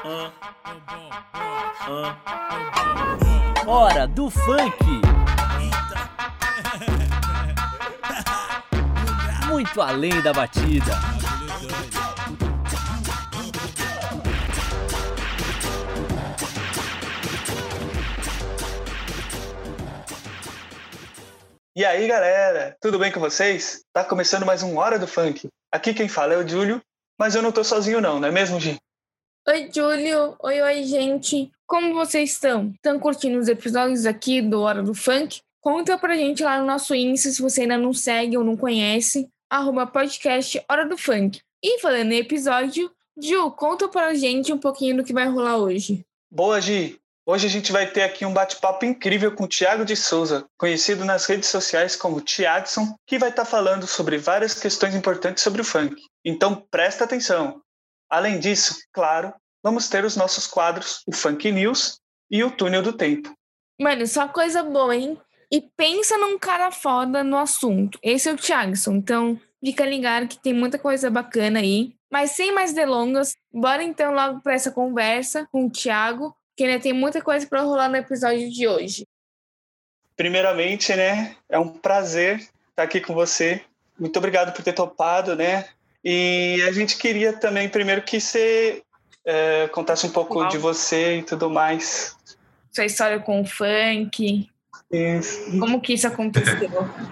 Hora do funk. Muito além da batida. E aí, galera, tudo bem com vocês? Tá começando mais um Hora do Funk. Aqui quem fala é o Júlio, mas eu não tô sozinho não é mesmo, Gi? Oi, Júlio. Oi, gente. Como vocês estão? Estão curtindo os episódios aqui do Hora do Funk? Conta pra gente lá no nosso Insta, se você ainda não segue ou não conhece, @podcast Hora do Funk. E falando em episódio, Ju, conta pra gente um pouquinho do que vai rolar hoje. Boa, Gi! Hoje a gente vai ter aqui um bate-papo incrível com o Thiago de Souza, conhecido nas redes sociais como Thiagson, que vai estar falando sobre várias questões importantes sobre o funk. Então presta atenção! Além disso, claro, vamos ter os nossos quadros, o Funk News e o Túnel do Tempo. Mano, só coisa boa, hein? E pensa num cara foda no assunto. Esse é o Thiagson, então fica ligado que tem muita coisa bacana aí. Mas sem mais delongas, bora então logo para essa conversa com o Thiago, que ainda tem muita coisa para rolar no episódio de hoje. Primeiramente, né, é um prazer estar aqui com você. Muito obrigado por ter topado, né? E a gente queria também, primeiro, que você contasse um pouco de você e tudo mais. Sua história com o funk. Isso. Como que isso aconteceu?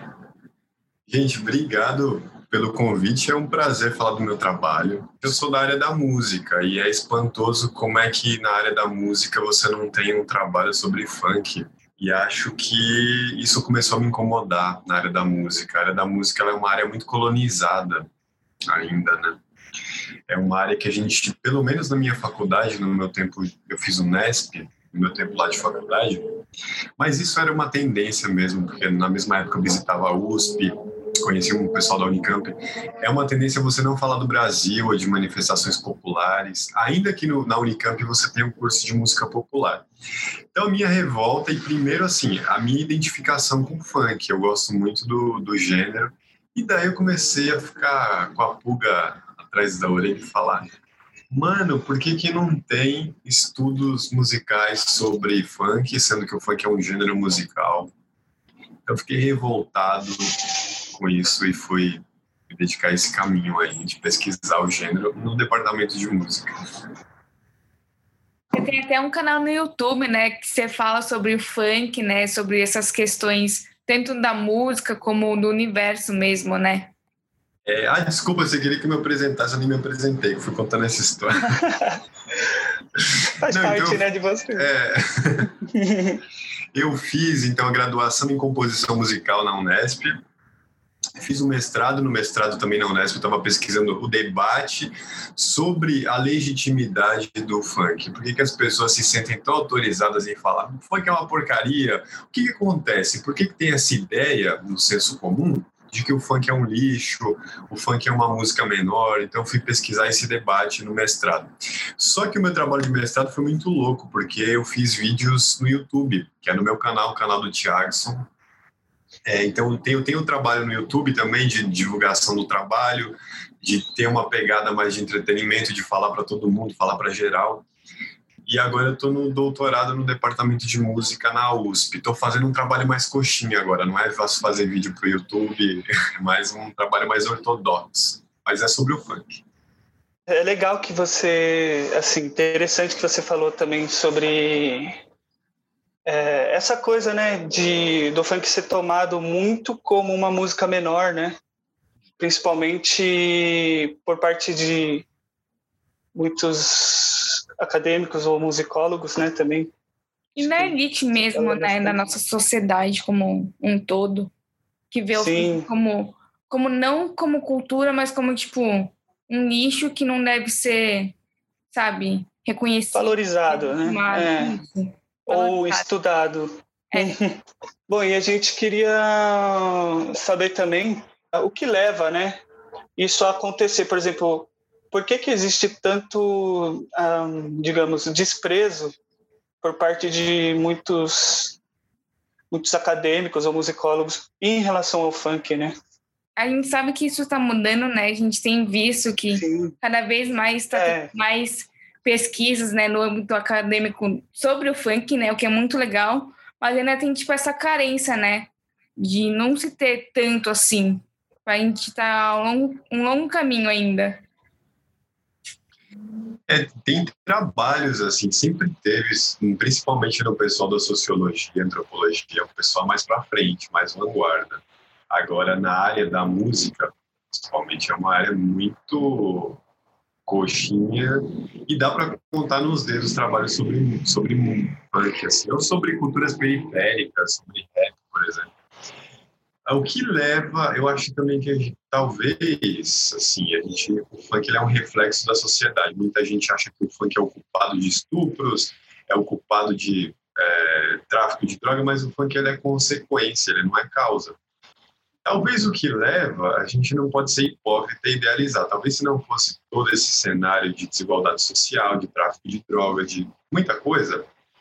Gente, obrigado pelo convite. É um prazer falar do meu trabalho. Eu sou da área da música e é espantoso como é que na área da música você não tem um trabalho sobre funk. E acho que isso começou a me incomodar na área da música. A área da música ela é uma área muito colonizada ainda, né? É uma área que a gente, pelo menos na minha faculdade, no meu tempo, eu fiz o Nesp, no meu tempo lá de faculdade, mas isso era uma tendência mesmo, porque na mesma época eu visitava a USP, conheci um pessoal da Unicamp. É uma tendência você não falar do Brasil ou de manifestações populares, ainda que na Unicamp você tem um curso de música popular. Então, minha revolta, e primeiro, assim, a minha identificação com o funk, eu gosto muito do gênero, e daí eu comecei a ficar com a pulga atrás da orelha e falar: mano, por que não tem estudos musicais sobre funk, sendo que o funk é um gênero musical? Eu fiquei revoltado com isso e fui me dedicar a esse caminho aí de pesquisar o gênero no departamento de música. Você tem até um canal no YouTube, né, que você fala sobre o funk, né, sobre essas questões tanto da música como do universo mesmo, né? Desculpa, você queria que eu me apresentasse, eu nem me apresentei, eu fui contando essa história. Faz parte, então, né, de você. Eu fiz, então, a graduação em composição musical na Unesp, fiz um mestrado, no mestrado também na Unesp, eu estava pesquisando o debate sobre a legitimidade do funk. Por que as pessoas se sentem tão autorizadas em falar o funk é uma porcaria? O que acontece? Por que tem essa ideia no senso comum de que o funk é um lixo, o funk é uma música menor? Então eu fui pesquisar esse debate no mestrado. Só que o meu trabalho de mestrado foi muito louco, porque eu fiz vídeos no YouTube, que é no meu canal, o canal do Thiagson. Então eu tenho um trabalho no YouTube também de divulgação do trabalho, de ter uma pegada mais de entretenimento, de falar para todo mundo, falar para geral. E agora eu estou no doutorado no departamento de música na USP. Estou fazendo um trabalho mais coxinha agora, não é fácil fazer vídeo para o YouTube, é mais um trabalho mais ortodoxo, mas é sobre o funk. É legal que você, assim, interessante que você falou também sobre essa coisa, né, do funk ser tomado muito como uma música menor, né, principalmente por parte de muitos acadêmicos ou musicólogos, né, também. E na elite mesmo, né, na nossa sociedade como um todo, que vê o funk como não como cultura, mas como, tipo, um lixo que não deve ser, sabe, reconhecido. Valorizado, né? Ou estudado. Bom, e a gente queria saber também o que leva, né, isso a acontecer. Por exemplo, por que existe tanto, digamos, desprezo por parte de muitos acadêmicos ou musicólogos em relação ao funk, né? A gente sabe que isso está mudando, né? A gente tem visto que cada vez mais está mais pesquisas, né, no âmbito acadêmico sobre o funk, né, o que é muito legal, mas ainda tem, tipo, essa carência, né, de não se ter tanto assim. A gente tá um longo caminho ainda. Tem trabalhos, assim, sempre teve, principalmente no pessoal da sociologia, antropologia, o pessoal mais para frente, mais vanguarda. Agora, na área da música, principalmente, é uma área muito coxinha, e dá para contar nos dedos trabalhos sobre funk, assim, ou sobre culturas periféricas, sobre rap, por exemplo. O que leva, eu acho também que talvez, assim, o funk ele é um reflexo da sociedade. Muita gente acha que o funk é o culpado de estupros, é o culpado de tráfico de droga, mas o funk ele é consequência, ele não é causa. Talvez o que leva, a gente não pode ser hipócrita e idealizar. Talvez se não fosse todo esse cenário de desigualdade social, de tráfico de droga, de muita coisa,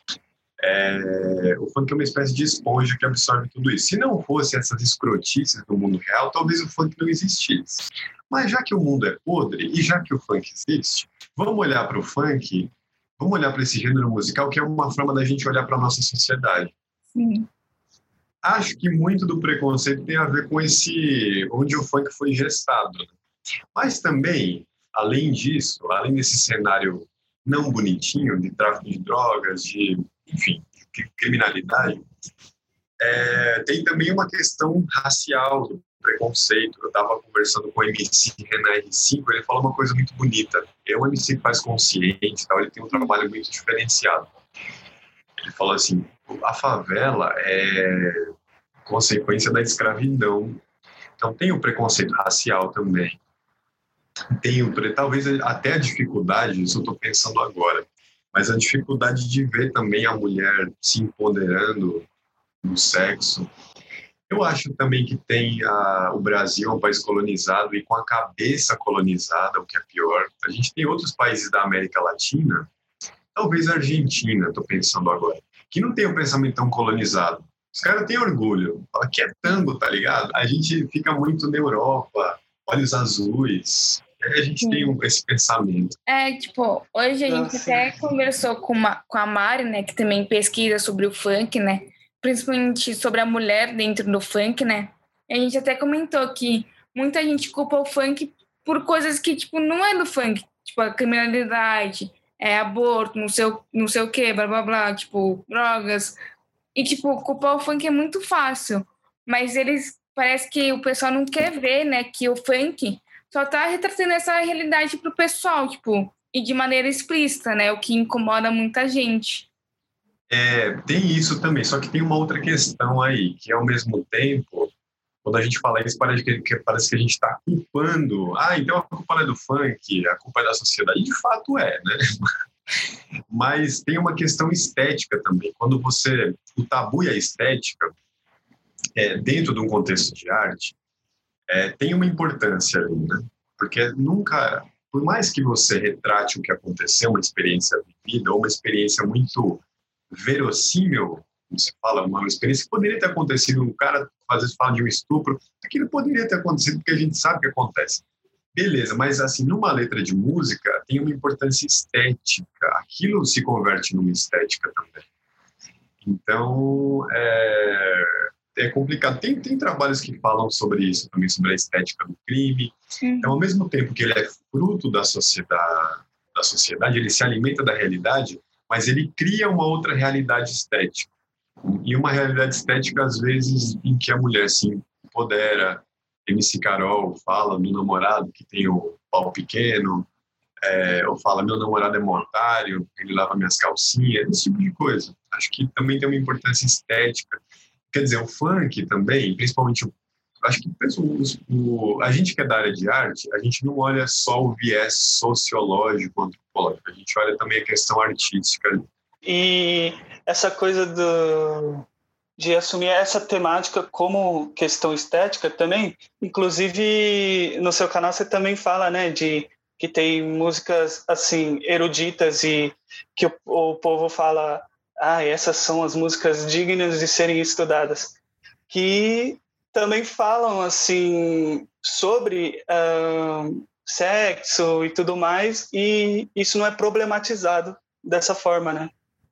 o funk é uma espécie de esponja que absorve tudo isso. Se não fosse essas escrotices do mundo real, talvez o funk não existisse. Mas já que o mundo é podre e já que o funk existe, vamos olhar para o funk, vamos olhar para esse gênero musical, que é uma forma da gente olhar para a nossa sociedade. Sim. Acho que muito do preconceito tem a ver com onde o funk foi gestado. Mas também, além disso, além desse cenário não bonitinho de tráfico de drogas, de criminalidade, tem também uma questão racial, do preconceito. Eu estava conversando com o MC Renan R5, ele falou uma coisa muito bonita. É um MC que faz consciente, ele tem um trabalho muito diferenciado. Ele falou assim, a favela é consequência da escravidão. Então tem o preconceito racial também. Talvez até a dificuldade, isso eu estou pensando agora, mas a dificuldade de ver também a mulher se empoderando no sexo. Eu acho também que o Brasil é um país colonizado e com a cabeça colonizada, o que é pior. A gente tem outros países da América Latina, talvez a Argentina, estou pensando agora, que não tem um pensamento tão colonizado. Os caras têm orgulho, fala que é tango, tá ligado? A gente fica muito na Europa, olhos azuis, a gente tem esse pensamento. Hoje a gente até conversou com a Mari, né, que também pesquisa sobre o funk, né, principalmente sobre a mulher dentro do funk, né, e a gente até comentou que muita gente culpa o funk por coisas que, não é do funk, a criminalidade, aborto, não sei o quê, blá, blá, blá, drogas, e, culpar o funk é muito fácil, mas parece que o pessoal não quer ver, né, que o funk só tá retratando essa realidade pro pessoal, e de maneira explícita, né, o que incomoda muita gente. Tem isso também, só que tem uma outra questão aí, que ao mesmo tempo, quando a gente fala isso, parece que a gente está culpando, então a culpa não é do funk, a culpa é da sociedade, de fato né? Mas tem uma questão estética também, quando o tabu e a estética, dentro de um contexto de arte, tem uma importância ali, né? Porque nunca, por mais que você retrate o que aconteceu, uma experiência vivida, ou uma experiência muito verossímil, como se fala, uma experiência que poderia ter acontecido, um cara às vezes fala de um estupro, aquilo poderia ter acontecido porque a gente sabe que acontece. Beleza, mas assim, numa letra de música tem uma importância estética, aquilo se converte numa estética também. Então, é complicado. Tem trabalhos que falam sobre isso também, sobre a estética do crime. Então, ao mesmo tempo que ele é fruto da sociedade, ele se alimenta da realidade, mas ele cria uma outra realidade estética. E uma realidade estética, às vezes, em que a mulher se empodera. MC Carol fala do namorado que tem o pau pequeno, ou fala, meu namorado é mortário, ele lava minhas calcinhas, esse tipo de coisa. Acho que também tem uma importância estética. Quer dizer, o funk também, principalmente, acho que a gente que é da área de arte, a gente não olha só o viés sociológico, antropológico, a gente olha também a questão artística. E essa coisa de assumir essa temática como questão estética também, inclusive no seu canal você também fala, né, de que tem músicas assim eruditas e que o povo fala, essas são as músicas dignas de serem estudadas, que também falam assim sobre sexo e tudo mais, e isso não é problematizado dessa forma, né?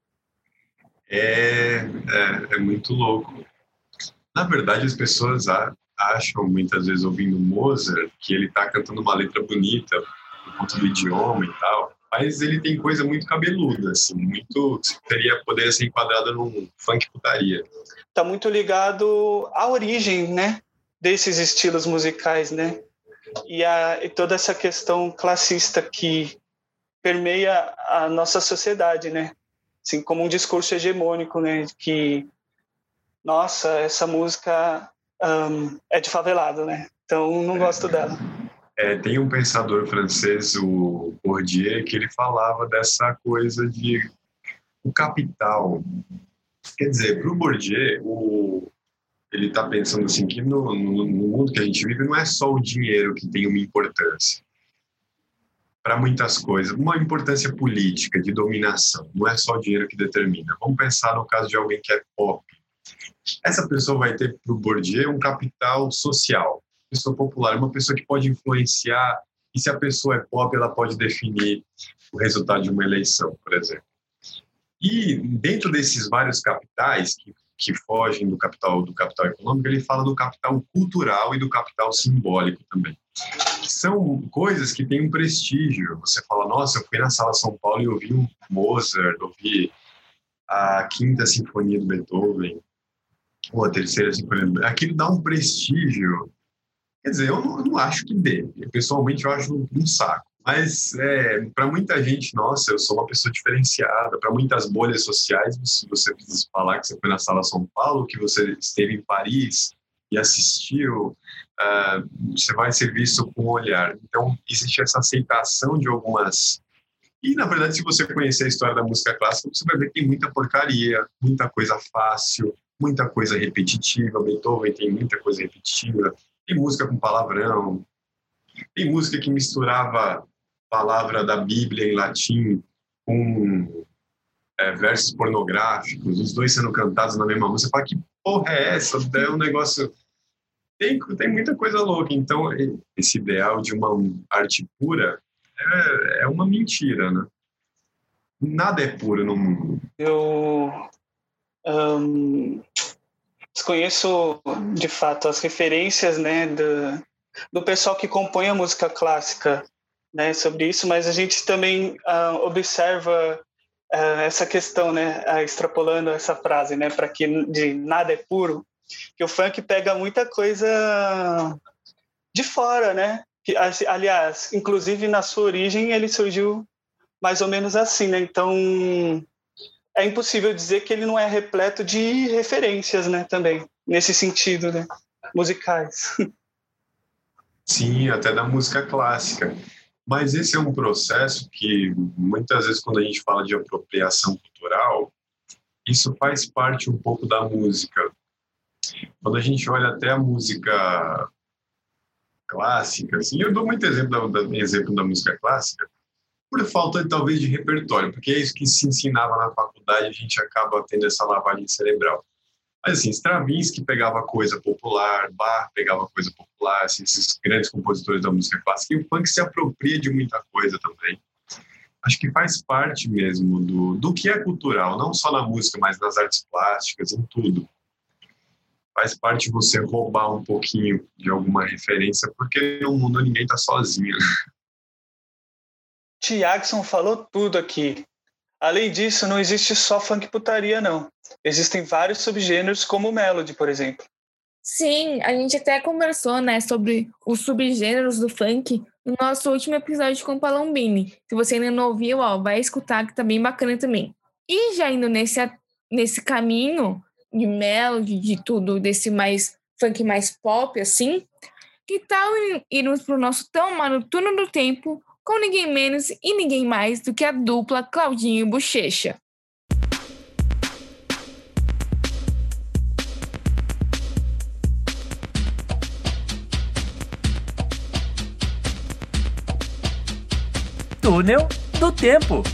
É muito louco. Na verdade, as pessoas acham, muitas vezes, ouvindo Mozart, que ele está cantando uma letra bonita, por conta do idioma e tal, mas ele tem coisa muito cabeluda, assim, muito poderia ser enquadrada num funk putaria. Está muito ligado à origem, né, desses estilos musicais, né, e toda essa questão classista que permeia a nossa sociedade, né, assim, como um discurso hegemônico, né, que, nossa, essa música é de favelado, né, então não gosto dela. Tem um pensador francês, o Bourdieu, que ele falava dessa coisa de o capital. Quer dizer, para o Bourdieu, ele está pensando assim que no mundo que a gente vive não é só o dinheiro que tem uma importância. Para muitas coisas, uma importância política, de dominação. Não é só o dinheiro que determina. Vamos pensar no caso de alguém que é pop. Essa pessoa vai ter para o Bourdieu um capital social. Pessoa popular, uma pessoa que pode influenciar, e se a pessoa é pop, ela pode definir o resultado de uma eleição, por exemplo. E dentro desses vários capitais que fogem do capital econômico, ele fala do capital cultural e do capital simbólico também. São coisas que têm um prestígio. Você fala, nossa, eu fui na Sala São Paulo e ouvi um Mozart, ouvi a Quinta Sinfonia do Beethoven, ou a Terceira Sinfonia do Beethoven. Aquilo dá um prestígio. Quer dizer, eu não acho que dê. Pessoalmente, eu acho um saco. Mas, para muita gente, nossa, eu sou uma pessoa diferenciada. Para muitas bolhas sociais, se você precisa falar que você foi na Sala São Paulo, que você esteve em Paris e assistiu, você vai ser visto com um olhar. Então, existe essa aceitação de algumas... E, na verdade, se você conhecer a história da música clássica, você vai ver que tem muita porcaria, muita coisa fácil, muita coisa repetitiva. Beethoven tem muita coisa repetitiva. Tem música com palavrão, tem música que misturava palavra da Bíblia em latim com versos pornográficos, os dois sendo cantados na mesma música. Você fala, que porra é essa? É um negócio... Tem muita coisa louca. Então, esse ideal de uma arte pura é uma mentira, né? Nada é puro no mundo. Eu desconheço, de fato, as referências, né, do pessoal que compõe a música clássica, né, sobre isso, mas a gente também observa essa questão, né, extrapolando essa frase, né, para que de nada é puro, que o funk pega muita coisa de fora, né, que, aliás, inclusive na sua origem ele surgiu mais ou menos assim, né, então é impossível dizer que ele não é repleto de referências, né, também, nesse sentido, né, musicais. Sim, até da música clássica. Mas esse é um processo que, muitas vezes, quando a gente fala de apropriação cultural, isso faz parte um pouco da música. Quando a gente olha até a música clássica, assim, eu dou muito exemplo da música clássica, por falta, talvez, de repertório, porque é isso que se ensinava na faculdade, a gente acaba tendo essa lavagem cerebral. Mas, assim, Stravinsky pegava coisa popular, Bach pegava coisa popular, assim, esses grandes compositores da música clássica, e o funk se apropria de muita coisa também. Acho que faz parte mesmo do que é cultural, não só na música, mas nas artes plásticas, em tudo. Faz parte você roubar um pouquinho de alguma referência, porque no mundo ninguém está sozinho. Tiagson falou tudo aqui. Além disso, não existe só funk putaria, não. Existem vários subgêneros, como o Melody, por exemplo. Sim, a gente até conversou, né, sobre os subgêneros do funk no nosso último episódio com o Palombini. Se você ainda não ouviu, vai escutar, que tá bem bacana também. E já indo nesse caminho de Melody, de tudo, desse mais funk mais pop, assim, que tal irmos pro nosso tão amado Túnel do Tempo, com ninguém menos e ninguém mais do que a dupla Claudinho e Bochecha. Túnel do Tempo.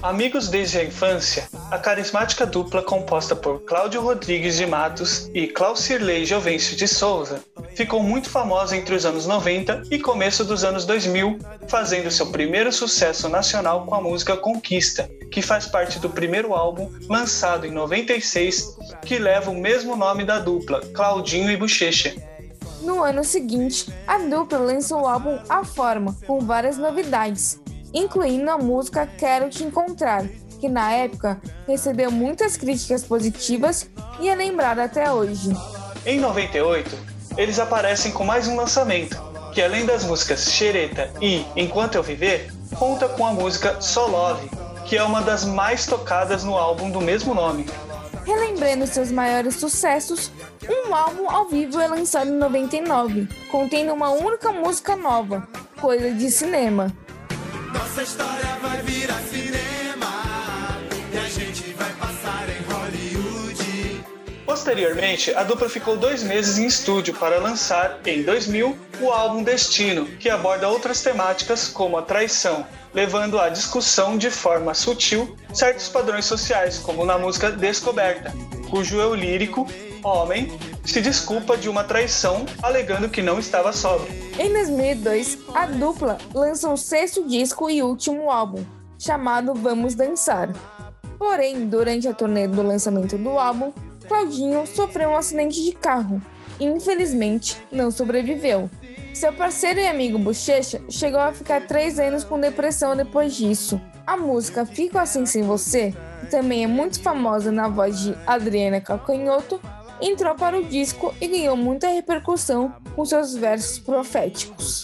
Amigos desde a infância, a carismática dupla composta por Cláudio Rodrigues de Matos e Claucirley Jovencio de Souza ficou muito famosa entre os anos 90 e começo dos anos 2000, fazendo seu primeiro sucesso nacional com a música Conquista, que faz parte do primeiro álbum lançado em 96, que leva o mesmo nome da dupla, Claudinho e Bochecha. No ano seguinte, a dupla lançou o álbum A Forma, com várias novidades, incluindo a música Quero Te Encontrar, que na época recebeu muitas críticas positivas e é lembrada até hoje. Em 98, eles aparecem com mais um lançamento, que além das músicas Xereta e Enquanto Eu Viver, conta com a música So Love, que é uma das mais tocadas no álbum do mesmo nome. Relembrando seus maiores sucessos, um álbum ao vivo é lançado em 99, contendo uma única música nova, Coisa de Cinema. Nossa história vai virar cinema e a gente vai passar em Hollywood. Posteriormente, a dupla ficou 2 meses em estúdio para lançar, em 2000, o álbum Destino, que aborda outras temáticas como a traição, levando à discussão de forma sutil certos padrões sociais, como na música Descoberta, cujo eu lírico, homem, se desculpa de uma traição, alegando que não estava sóbrio. Em 2002, a dupla lançou o 6º disco e último álbum, chamado Vamos Dançar. Porém, durante a turnê do lançamento do álbum, Claudinho sofreu um acidente de carro e, infelizmente, não sobreviveu. Seu parceiro e amigo Bochecha chegou a ficar 3 anos com depressão depois disso. A música Fico Assim Sem Você, que também é muito famosa na voz de Adriana Calcanhoto, entrou para o disco e ganhou muita repercussão com seus versos proféticos.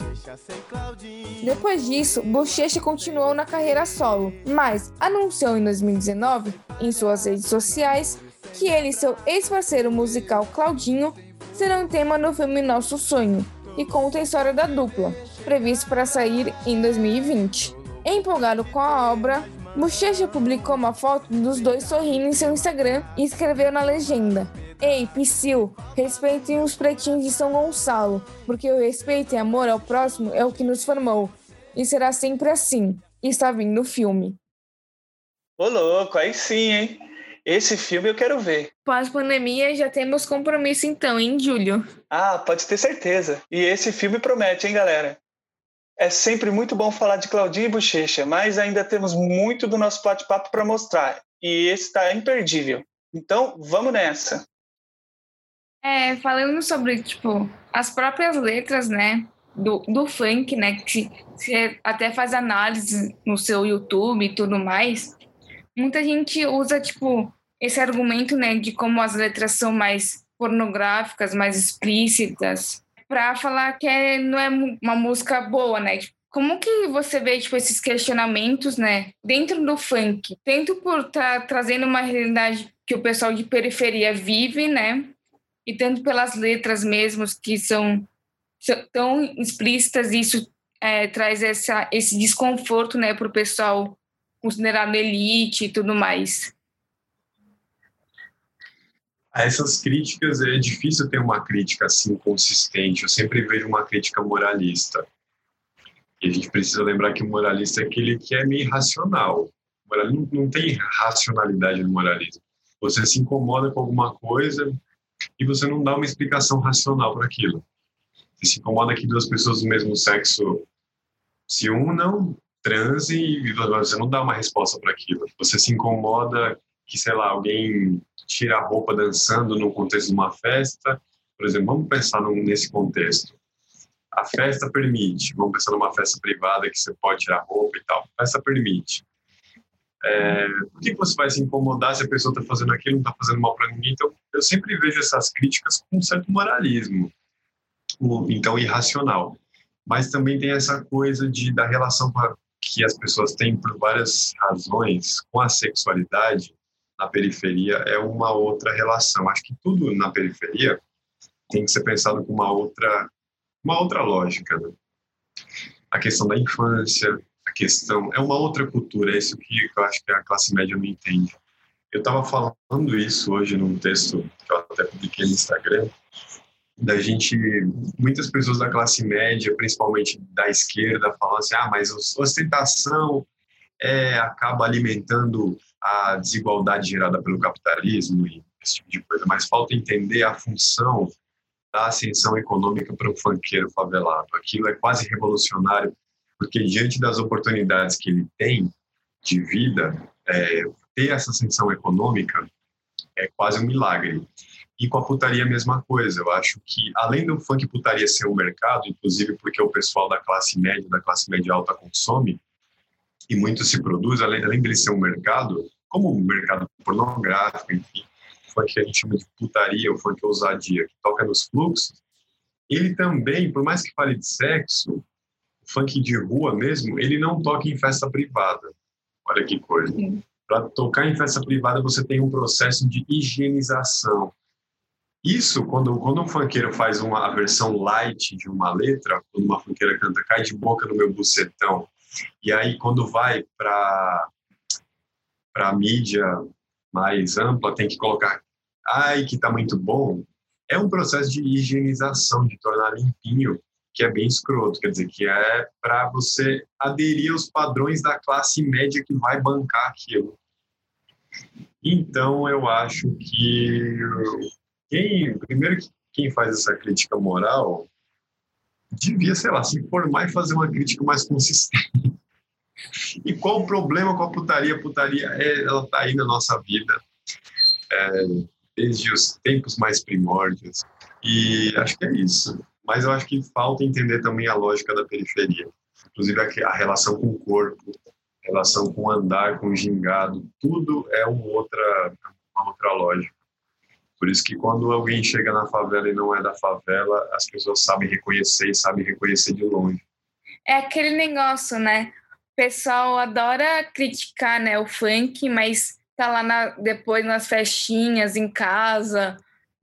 Depois disso, Bochecha continuou na carreira solo, mas anunciou em 2019, em suas redes sociais, que ele e seu ex-parceiro musical Claudinho serão tema no filme Nosso Sonho, e conta a história da dupla, previsto para sair em 2020. Empolgado com a obra, Bochecha publicou uma foto dos dois sorrindo em seu Instagram e escreveu na legenda: Ei, Psyu, respeitem os pretinhos de São Gonçalo, porque o respeito e amor ao próximo é o que nos formou. E será sempre assim. E está vindo o filme. Ô louco, aí sim, hein? Esse filme eu quero ver. Pós-pandemia já temos compromisso então, hein, Júlio? Ah, pode ter certeza. E esse filme promete, hein, galera? É sempre muito bom falar de Claudinho e Bochecha, mas ainda temos muito do nosso bate-papo para mostrar. E esse está imperdível. Então, vamos nessa. Falando sobre, as próprias letras, né, do funk, né, que você até faz análise no seu YouTube e tudo mais, muita gente usa, esse argumento, né, de como as letras são mais pornográficas, mais explícitas, para falar que não é uma música boa, né? Como que você vê, esses questionamentos, né, dentro do funk? Tanto por estar trazendo uma realidade que o pessoal de periferia vive, né, e tanto pelas letras mesmas que são tão explícitas, isso traz esse desconforto, né, para o pessoal considerado elite e tudo mais. A essas críticas é difícil ter uma crítica assim consistente. Eu sempre vejo uma crítica moralista. E a gente precisa lembrar que o moralista é aquele que é meio irracional. Não tem racionalidade no moralismo. Você se incomoda com alguma coisa e você não dá uma explicação racional para aquilo. Você se incomoda que 2 pessoas do mesmo sexo se unam, transem, e você não dá uma resposta para aquilo. Você se incomoda que, sei lá, alguém tira a roupa dançando no contexto de uma festa. Por exemplo, vamos pensar nesse contexto. A festa permite. Vamos pensar numa festa privada que você pode tirar a roupa e tal. A festa permite. Por que você vai se incomodar se a pessoa está fazendo aquilo, não está fazendo mal para ninguém? Então, eu sempre vejo essas críticas com um certo moralismo, então irracional. Mas também tem essa coisa da relação que as pessoas têm por várias razões com a sexualidade na periferia é uma outra relação. Acho que tudo na periferia tem que ser pensado com uma outra lógica, né? A questão da infância, a questão... É uma outra cultura, é isso que eu acho que a classe média não entende. Eu estava falando isso hoje num texto que eu até publiquei no Instagram, muitas pessoas da classe média, principalmente da esquerda, falam assim, mas ostentação acaba alimentando a desigualdade gerada pelo capitalismo e esse tipo de coisa, mas falta entender a função da ascensão econômica para o funkeiro favelado. Aquilo é quase revolucionário, porque diante das oportunidades que ele tem de vida, ter essa ascensão econômica é quase um milagre. E com a putaria a mesma coisa. Eu acho que, além do funk e putaria ser um mercado, inclusive porque o pessoal da classe média alta consome, e muito se produz, além dele ser um mercado, como um mercado pornográfico, enfim, o funk que a gente chama de putaria, o funk ousadia, que toca nos fluxos, ele também, por mais que fale de sexo, o funk de rua mesmo, ele não toca em festa privada. Olha que coisa. Para tocar em festa privada, você tem um processo de higienização. Isso, quando um funkeiro faz a versão light de uma letra, quando uma funkeira canta "cai de boca no meu bucetão", e aí quando vai para a mídia mais ampla, tem que colocar "ai, que tá muito bom", é um processo de higienização, de tornar limpinho, que é bem escroto, quer dizer, que é para você aderir aos padrões da classe média que vai bancar aquilo. Então, eu acho que quem faz essa crítica moral devia, sei lá, se informar e fazer uma crítica mais consistente. E qual o problema com a putaria? A putaria, ela está aí na nossa vida desde os tempos mais primórdios. E acho que é isso. Mas eu acho que falta entender também a lógica da periferia. Inclusive a relação com o corpo, a relação com o andar, com o gingado, tudo é uma outra lógica. Por isso que quando alguém chega na favela e não é da favela, as pessoas sabem reconhecer e sabem reconhecer de longe. É aquele negócio, né? O pessoal adora criticar, né, o funk, mas tá lá depois nas festinhas, em casa,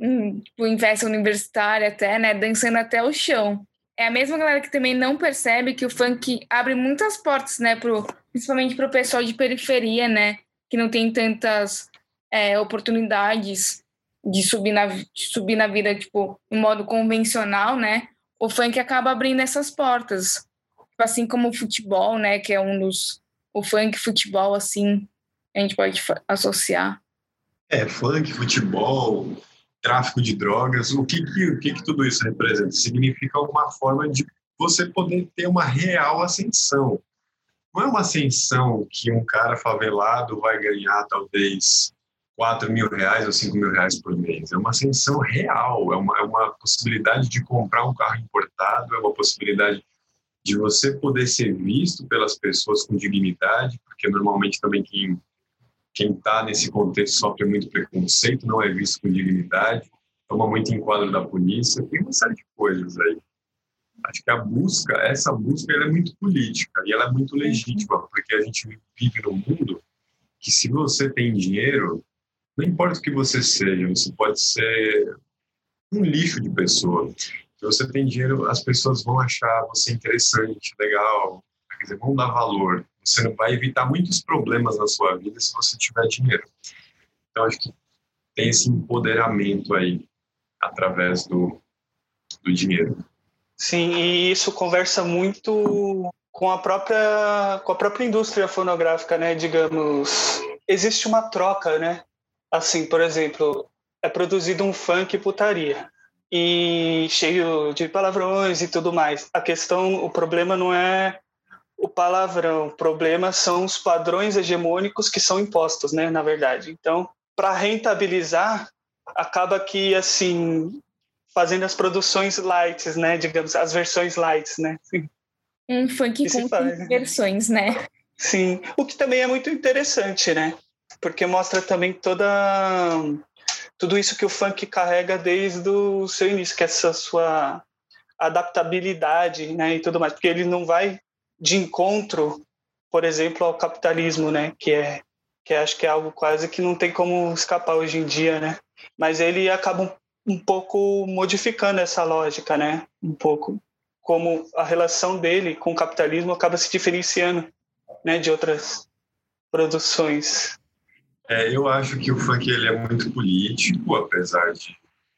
em festa universitária até, né, dançando até o chão. É a mesma galera que também não percebe que o funk abre muitas portas, né, principalmente pro pessoal de periferia, né, que não tem tantas oportunidades de subir na vida, tipo, no modo convencional, né? O funk acaba abrindo essas portas. Tipo, assim como o futebol, né? Que é o funk e futebol, assim, a gente pode associar. Funk, futebol, tráfico de drogas, o que tudo isso representa? Significa uma forma de você poder ter uma real ascensão. Não é uma ascensão que um cara favelado vai ganhar, talvez, R$4.000 ou R$5.000 por mês. É uma ascensão real, é uma possibilidade de comprar um carro importado, é uma possibilidade de você poder ser visto pelas pessoas com dignidade, porque normalmente também quem está nesse contexto sofre muito preconceito, não é visto com dignidade, toma muito enquadro da polícia, tem uma série de coisas aí. Acho que essa busca ela é muito política e ela é muito legítima, porque a gente vive num mundo que, se você tem dinheiro, não importa o que você seja, você pode ser um lixo de pessoa. Se você tem dinheiro, as pessoas vão achar você interessante, legal, quer dizer, vão dar valor. Você não vai evitar muitos problemas na sua vida se você tiver dinheiro. Então, acho que tem esse empoderamento aí, através do dinheiro. Sim, e isso conversa muito com a própria indústria fonográfica, né? Digamos, existe uma troca, né? Assim, por exemplo, é produzido um funk putaria e cheio de palavrões e tudo mais. O problema não é o palavrão, o problema são os padrões hegemônicos que são impostos, né, na verdade. Então, para rentabilizar, acaba que, assim, fazendo as produções lights, né, digamos, as versões lights, né. Um funk com versões, né. Sim, o que também é muito interessante, né, porque mostra também tudo isso que o funk carrega desde o seu início, que é essa sua adaptabilidade, né, e tudo mais, porque ele não vai de encontro, por exemplo, ao capitalismo, né, que acho que é algo quase que não tem como escapar hoje em dia, né, mas ele acaba um pouco modificando essa lógica, né, um pouco, como a relação dele com o capitalismo acaba se diferenciando, né, de outras produções. Eu acho que o funk ele é muito político, apesar de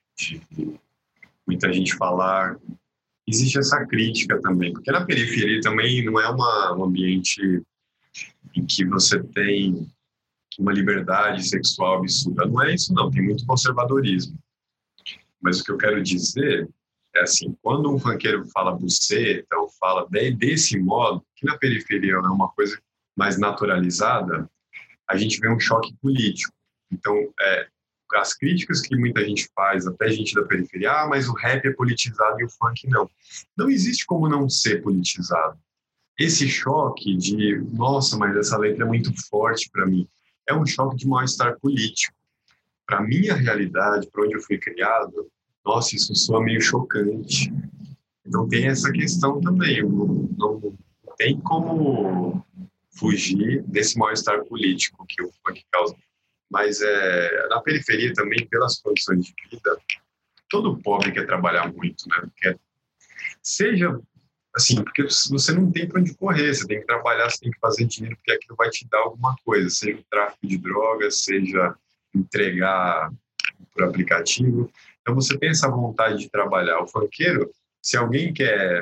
muita gente falar. Existe essa crítica também, porque na periferia também não é um ambiente em que você tem uma liberdade sexual absurda. Não é isso, não. Tem muito conservadorismo. Mas o que eu quero dizer é assim, quando um funkeiro fala buceta ou fala desse modo, que na periferia é uma coisa mais naturalizada, a gente vê um choque político. Então, as críticas que muita gente faz, até gente da periferia, mas o rap é politizado e o funk não. Não existe como não ser politizado. Esse choque de, nossa, mas essa letra é muito forte para mim, é um choque de mal-estar político. Para a minha realidade, para onde eu fui criado, nossa, isso soa meio chocante. Então tem essa questão também, não tem como fugir desse mal-estar político que o funk causa. Mas na periferia também, pelas condições de vida, todo pobre quer trabalhar muito, né? Seja assim, porque você não tem para onde correr, você tem que trabalhar, você tem que fazer dinheiro, porque aquilo vai te dar alguma coisa, seja o tráfico de drogas, seja entregar por aplicativo. Então você tem essa vontade de trabalhar. O funkeiro, se alguém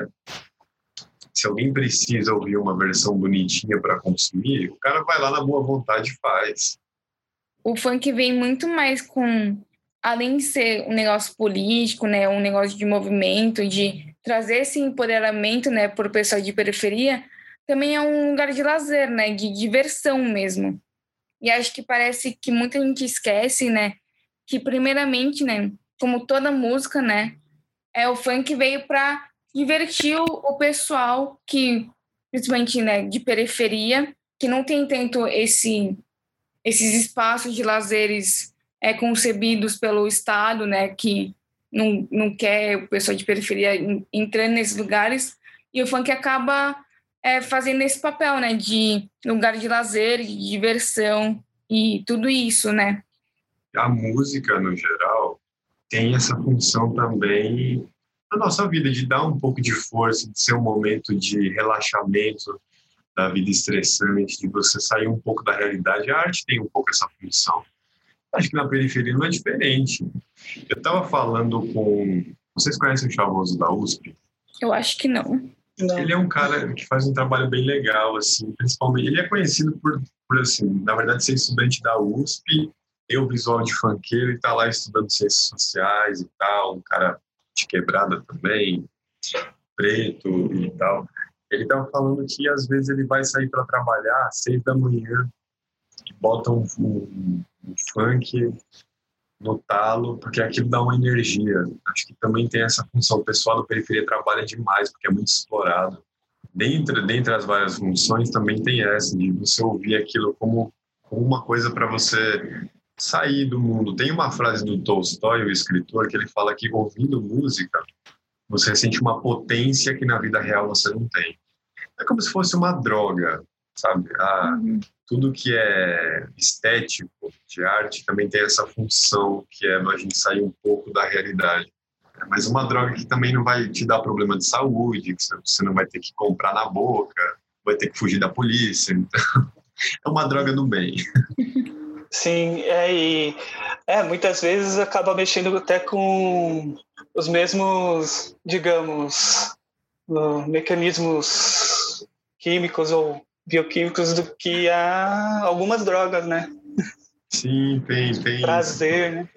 precisa ouvir uma versão bonitinha para consumir, o cara vai lá na boa vontade e faz. O funk vem muito mais com, além de ser um negócio político, né, um negócio de movimento, de trazer esse empoderamento, né, para o pessoal de periferia, também é um lugar de lazer, né, de diversão mesmo. E acho que parece que muita gente esquece, né, que primeiramente, né, como toda música, né, o funk veio para divertir o pessoal que, principalmente, né, de periferia, que não tem tanto esses espaços de lazeres concebidos pelo Estado, né, que não quer o pessoal de periferia entrando nesses lugares, e o funk acaba fazendo esse papel, né, de lugar de lazer, de diversão e tudo isso, né. A música, no geral, tem essa função também na nossa vida, de dar um pouco de força, de ser um momento de relaxamento da vida estressante, de você sair um pouco da realidade. A arte tem um pouco essa função. Acho que na periferia não é diferente. Eu estava falando com... Vocês conhecem o Chavoso da USP? Eu acho que não. Ele é um cara que faz um trabalho bem legal, assim, principalmente... Ele é conhecido por assim, na verdade, ser estudante da USP, ter o visual de funkeiro e tá lá estudando ciências sociais e tal, um cara de quebrada também, preto e tal. Ele estava falando que às vezes ele vai sair para trabalhar às 6 da manhã e bota um funk no talo, porque aquilo dá uma energia. Acho que também tem essa função. O pessoal da periferia trabalha demais, porque é muito explorado. Dentre as várias funções, também tem essa, de você ouvir aquilo como uma coisa para você sair do mundo. Tem uma frase do Tolstói, o escritor, que ele fala que ouvindo música, você sente uma potência que na vida real você não tem. É como se fosse uma droga, sabe? Tudo que é estético, de arte, também tem essa função, que é a gente sair um pouco da realidade. Mas uma droga que também não vai te dar problema de saúde, que você não vai ter que comprar na boca, vai ter que fugir da polícia. Então, é uma droga do bem. Sim, muitas vezes acaba mexendo até com os mesmos, digamos, mecanismos químicos ou bioquímicos do que há algumas drogas, né? Sim, tem. Prazer, né?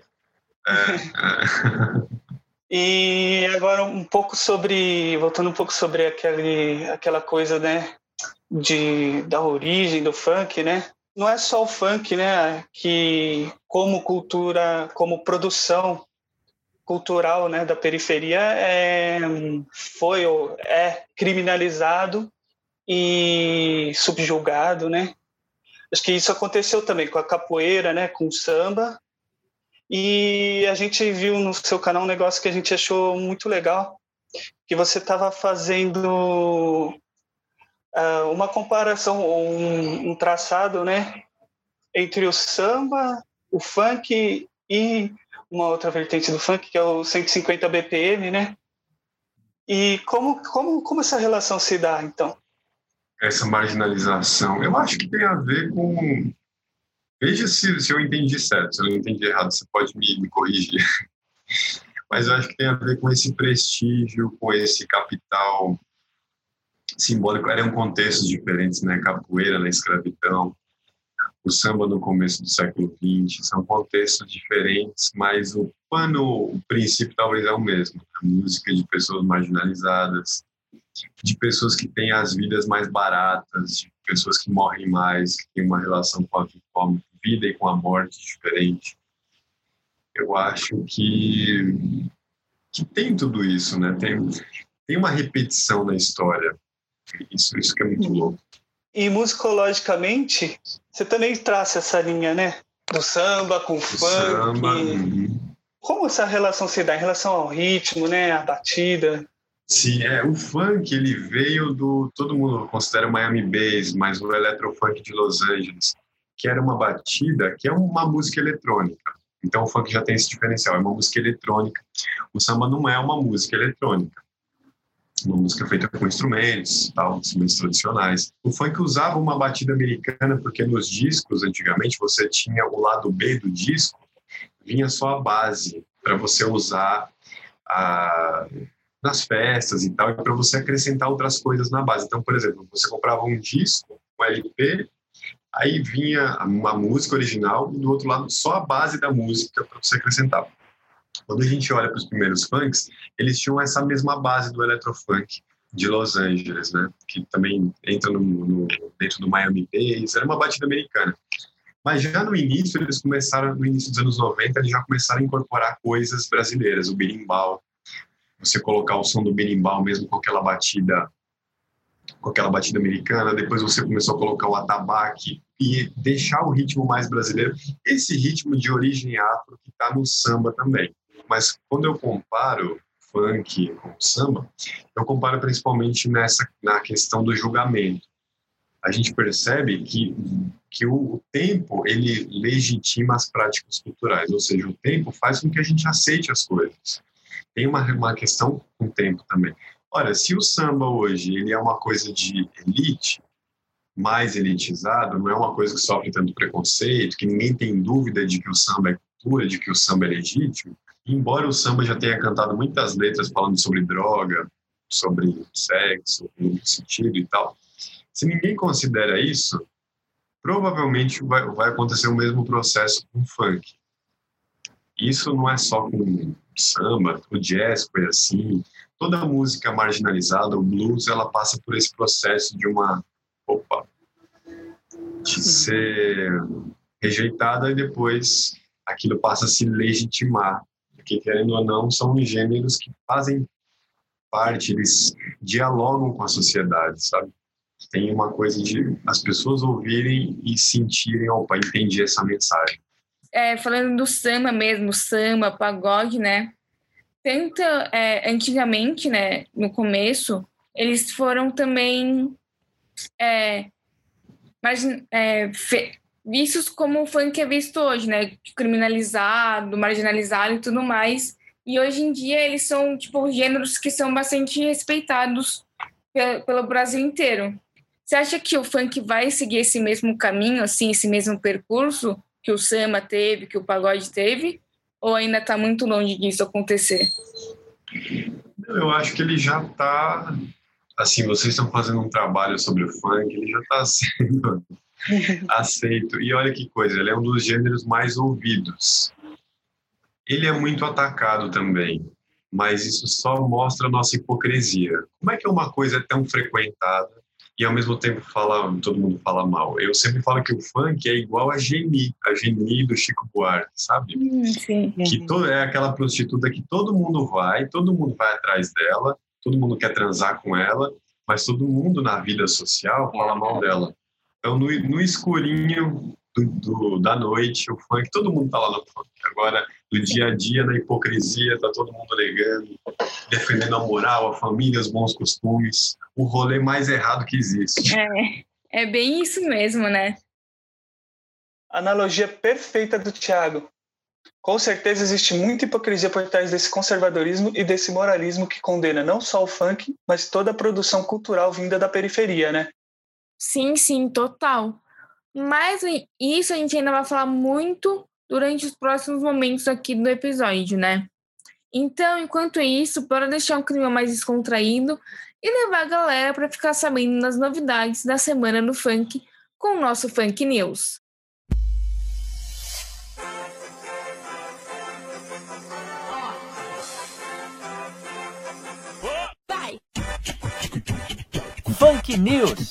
E agora voltando um pouco sobre aquela coisa, né, da origem do funk, né? Não é só o funk, né, que como cultura, como produção cultural, né, da periferia foi ou é criminalizado e subjugado, né? Acho que isso aconteceu também com a capoeira, né, com o samba. E a gente viu no seu canal um negócio que a gente achou muito legal, que você estava fazendo uma comparação, um traçado, né, entre o samba, o funk e uma outra vertente do funk, que é o 150 BPM, né? E como essa relação se dá, então? Essa marginalização, eu acho que tem a ver com... Veja se eu entendi certo, se eu não entendi errado, você pode me corrigir. Mas eu acho que tem a ver com esse prestígio, com esse capital simbólico, eram contextos diferentes, né? Capoeira na escravidão, o samba no começo do século XX, são contextos diferentes, mas o princípio talvez é o mesmo. A música de pessoas marginalizadas, de pessoas que têm as vidas mais baratas, de pessoas que morrem mais, que têm uma relação com a vida e com a morte diferente. Eu acho que tem tudo isso, né? Tem uma repetição na história. Isso que é muito louco. E musicologicamente, você também traça essa linha, né? Do samba com o funk. Samba. Como essa relação se dá em relação ao ritmo, né? A batida? Sim, o funk, ele veio todo mundo considera o Miami Bass, mas o electrofunk de Los Angeles, que era uma batida, que é uma música eletrônica. Então o funk já tem esse diferencial, é uma música eletrônica. O samba não é uma música eletrônica. Uma música feita com instrumentos, instrumentos tradicionais. O funk usava uma batida americana porque nos discos, antigamente, você tinha o lado B do disco, vinha só a base para você usar nas festas e tal, e para você acrescentar outras coisas na base. Então, por exemplo, você comprava um disco, um LP, aí vinha uma música original e do outro lado só a base da música para você acrescentar. Quando a gente olha para os primeiros funks, eles tinham essa mesma base do electrofunk de Los Angeles, né? Que também entra dentro do Miami Bass, era uma batida americana. Mas já no início, no início dos anos 90, eles já começaram a incorporar coisas brasileiras, o berimbau. Você colocar o som do berimbau mesmo com aquela batida americana, depois você começou a colocar o atabaque e deixar o ritmo mais brasileiro. Esse ritmo de origem afro que está no samba também. Mas quando eu comparo funk com samba, eu comparo principalmente na questão do julgamento. A gente percebe que o tempo, ele legitima as práticas culturais, ou seja, o tempo faz com que a gente aceite as coisas. Tem uma questão com o tempo também. Olha, se o samba hoje ele é uma coisa de elite, mais elitizado, não é uma coisa que sofre tanto preconceito, que ninguém tem dúvida de que o samba é cultura, de que o samba é legítimo, embora o samba já tenha cantado muitas letras falando sobre droga, sobre sexo, no sentido e tal, se ninguém considera isso, provavelmente vai acontecer o mesmo processo com o funk. Isso não é só com samba, o jazz foi assim, toda a música marginalizada, o blues, ela passa por esse processo de ser rejeitada e depois aquilo passa a se legitimar, porque querendo ou não, são gêneros que fazem parte, eles dialogam com a sociedade, sabe? Tem uma coisa de as pessoas ouvirem e sentirem, entendi essa mensagem. Falando do samba mesmo, samba, pagode, né? Antigamente, né, no começo, eles foram também vistos como o funk é visto hoje, né? Criminalizado, marginalizado e tudo mais. E hoje em dia eles são, gêneros que são bastante respeitados pelo Brasil inteiro. Você acha que o funk vai seguir esse mesmo caminho, assim, esse mesmo percurso que o samba teve, que o pagode teve? Ou ainda está muito longe disso acontecer? Eu acho que ele já está... Assim, vocês estão fazendo um trabalho sobre o funk, ele já está sendo aceito. E olha que coisa, ele é um dos gêneros mais ouvidos. Ele é muito atacado também, mas isso só mostra a nossa hipocrisia. Como é que uma coisa é tão frequentada e ao mesmo tempo todo mundo fala mal? Eu sempre falo que o funk é igual a Geni do Chico Buarque, sabe? Sim. Que é aquela prostituta que todo mundo vai atrás dela, todo mundo quer transar com ela, mas todo mundo na vida social fala mal dela. Então, no escurinho da noite, o funk, todo mundo tá lá no funk. Agora, no dia a dia, na hipocrisia, tá todo mundo negando, defendendo a moral, a família, os bons costumes, o rolê mais errado que existe. É bem isso mesmo, né? Analogia perfeita do Thiago. Com certeza existe muita hipocrisia por trás desse conservadorismo e desse moralismo que condena não só o funk, mas toda a produção cultural vinda da periferia, né? Sim, total. Mas isso a gente ainda vai falar muito durante os próximos momentos aqui do episódio, né? Então, enquanto isso, bora deixar um clima mais descontraído e levar a galera para ficar sabendo das novidades da semana no funk com o nosso Funk News. Funk News.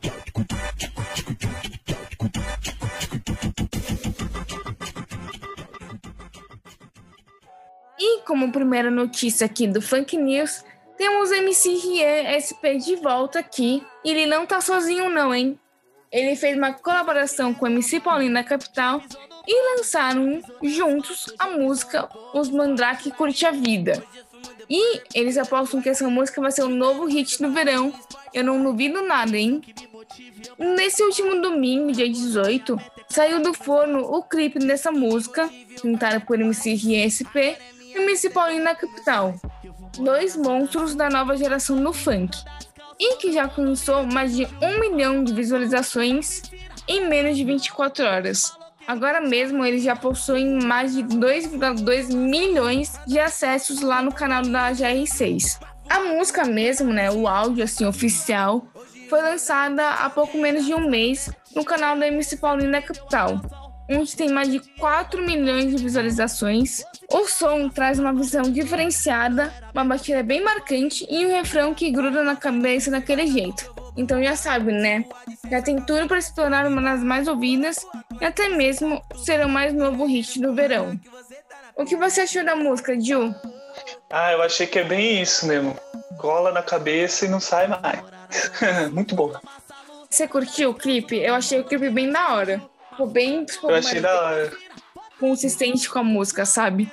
E como primeira notícia aqui do Funk News, temos o MC Rian SP de volta aqui. E ele não tá sozinho não, hein? Ele fez uma colaboração com o MC Paulinho da Capital e lançaram juntos a música Os Mandrake Curte a Vida. E eles apostam que essa música vai ser o novo hit do verão. Eu não duvido nada, hein? Nesse último domingo, dia 18, saiu do forno o clipe dessa música, cantada por MC Rian SP e MC Paulinho da Capital. 2 monstros da nova geração no funk. E que já alcançou mais de 1 milhão de visualizações em menos de 24 horas. Agora mesmo eles já possuem mais de 2,2 milhões de acessos lá no canal da GR6. A música mesmo, né, o áudio assim, oficial, foi lançada há pouco menos de um mês no canal da MC Paulinho da Capital, onde tem mais de 4 milhões de visualizações. O som traz uma visão diferenciada, uma batida bem marcante e um refrão que gruda na cabeça daquele jeito. Então já sabe, né? Já tem tudo para se tornar uma das mais ouvidas e até mesmo ser o mais novo hit do verão. O que você achou da música, Ju? Eu achei que é bem isso mesmo. Cola na cabeça e não sai mais. Muito bom. Você curtiu o clipe? Eu achei o clipe bem da hora. Ficou bem... Eu achei da hora. Consistente com a música, sabe?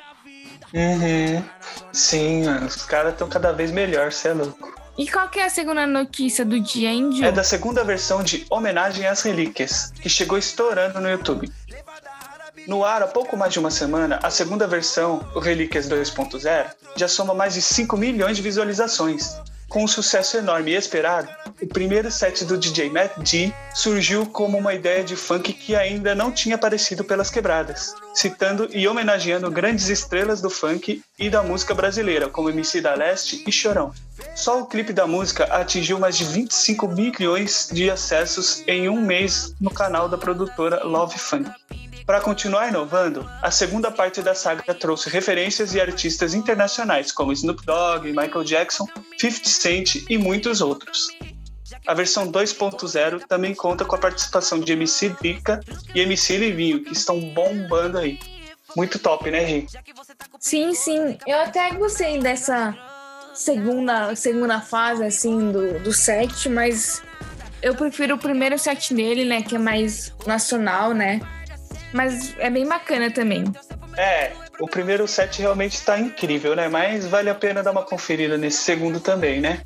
Sim, mano. Os caras estão cada vez melhor, cê é louco. E qual que é a segunda notícia do dia, hein, Ju? É da segunda versão de Homenagem às Relíquias, que chegou estourando no YouTube. No ar há pouco mais de uma semana, a segunda versão, o Relíquias 2.0, já soma mais de 5 milhões de visualizações. Com um sucesso enorme e esperado, o primeiro set do DJ Matt D surgiu como uma ideia de funk que ainda não tinha aparecido pelas quebradas, citando e homenageando grandes estrelas do funk e da música brasileira, como MC da Leste e Chorão. Só o clipe da música atingiu mais de 25 milhões de acessos em um mês no canal da produtora Love Funk. Para continuar inovando, a segunda parte da saga trouxe referências e artistas internacionais como Snoop Dogg, Michael Jackson, 50 Cent e muitos outros. A versão 2.0 também conta com a participação de MC Drica e MC Livinho, que estão bombando aí. Muito top, né, Gi? Sim, sim. Eu até gostei dessa segunda fase, assim, do set, mas eu prefiro o primeiro set dele, né, que é mais nacional, né? Mas é bem bacana também. O primeiro set realmente tá incrível, né? Mas vale a pena dar uma conferida nesse segundo também, né?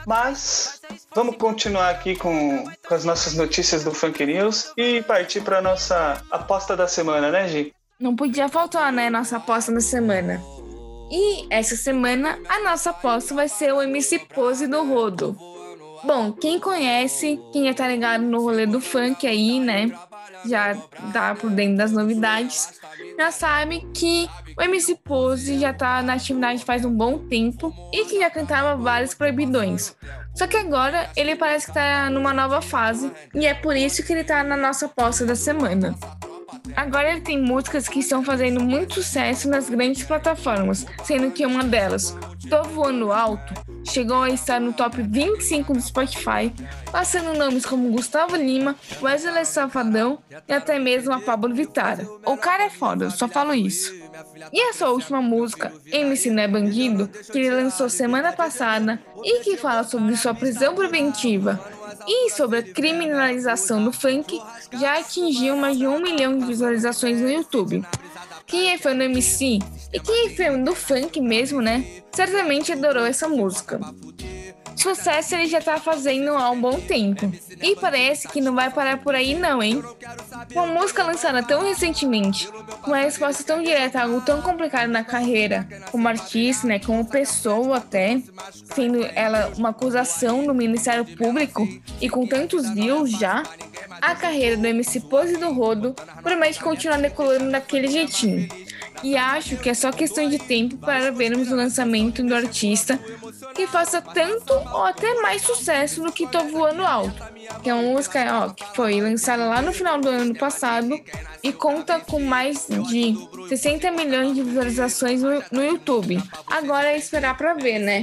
Mas vamos continuar aqui com as nossas notícias do Funk News e partir para nossa aposta da semana, né, Gi? Não podia faltar, né, nossa aposta da semana. E essa semana a nossa aposta vai ser o MC Pose do Rodo. Bom, quem conhece, quem já tá ligado no rolê do funk aí, né? Já tá por dentro das novidades, já sabe que o MC Pose já tá na atividade faz um bom tempo e que já cantava vários proibidões. Só que agora ele parece que tá numa nova fase e é por isso que ele tá na nossa aposta da semana. Agora ele tem músicas que estão fazendo muito sucesso nas grandes plataformas, sendo que uma delas, Tô Voando Alto, chegou a estar no top 25 do Spotify, passando nomes como Gustavo Lima, Wesley Safadão e até mesmo a Pablo Vittar. O cara é foda, eu só falo isso. E a sua última música, MC Não é Bandido, que ele lançou semana passada e que fala sobre sua prisão preventiva e sobre a criminalização do funk, já atingiu mais de 1 milhão de visualizações no YouTube. Quem é fã do MC e quem é fã do funk mesmo, né, certamente adorou essa música. Sucesso ele já tá fazendo há um bom tempo. E parece que não vai parar por aí não, hein? Uma música lançada tão recentemente, com uma resposta tão direta a algo tão complicado na carreira, como artista, né, como pessoa até, sendo ela uma acusação do Ministério Público e com tantos views já, a carreira do MC Pose do Rodo promete continuar decolando daquele jeitinho. E acho que é só questão de tempo para vermos o lançamento do artista que faça tanto ou até mais sucesso do que Tô Voando Alto, que é uma música que foi lançada lá no final do ano passado e conta com mais de 60 milhões de visualizações no YouTube. Agora é esperar para ver, né?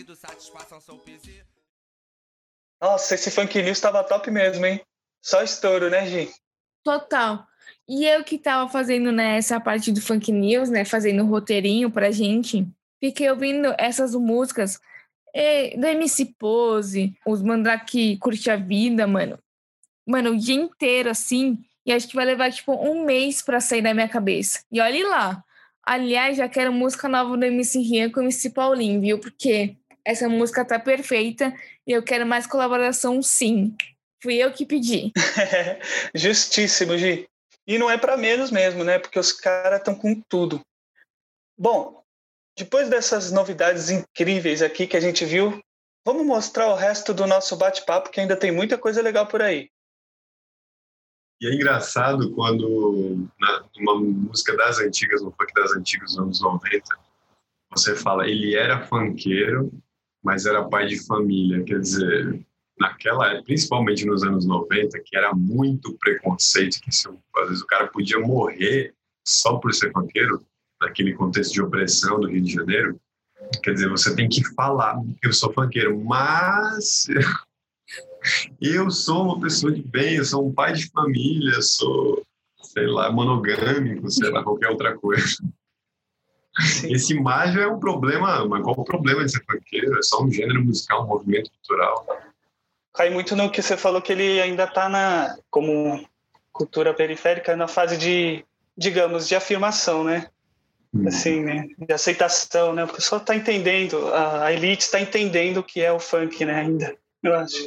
Nossa, esse Funk News tava top mesmo, hein? Só estouro, né, Gi? Total. E eu que tava fazendo essa parte do Funk News, né, fazendo um roteirinho pra gente, fiquei ouvindo essas músicas do MC Pose, os Mandrake Curte a Vida, mano. Mano, o dia inteiro, assim, e acho que vai levar, tipo, um mês pra sair da minha cabeça. E olhe lá. Aliás, já quero música nova do MC Rian com o MC Paulinho, viu? Porque essa música tá perfeita e eu quero mais colaboração, sim. Fui eu que pedi. Justíssimo, Gi. E não é para menos mesmo, né? Porque os caras estão com tudo. Bom, depois dessas novidades incríveis aqui que a gente viu, vamos mostrar o resto do nosso bate-papo, que ainda tem muita coisa legal por aí. E é engraçado quando, numa música das antigas, no funk das antigas dos anos 90, você fala, ele era funkeiro, mas era pai de família. Quer dizer, naquela época, principalmente nos anos 90, que era muito preconceito, que às vezes o cara podia morrer só por ser funkeiro, naquele contexto de opressão do Rio de Janeiro. Quer dizer, você tem que falar que eu sou funkeiro, mas eu sou uma pessoa de bem, eu sou um pai de família, sou, sei lá, monogâmico, sei lá, qualquer outra coisa. Sim. Esse imagem é um problema, mas qual o problema de ser funkeiro? É só um gênero musical, um movimento cultural. Cai muito no que você falou, que ele ainda está como cultura periférica, na fase de, digamos, de afirmação, né? Assim, né? De aceitação, né? O pessoal está entendendo, a elite está entendendo o que é o funk, né? Ainda, eu acho.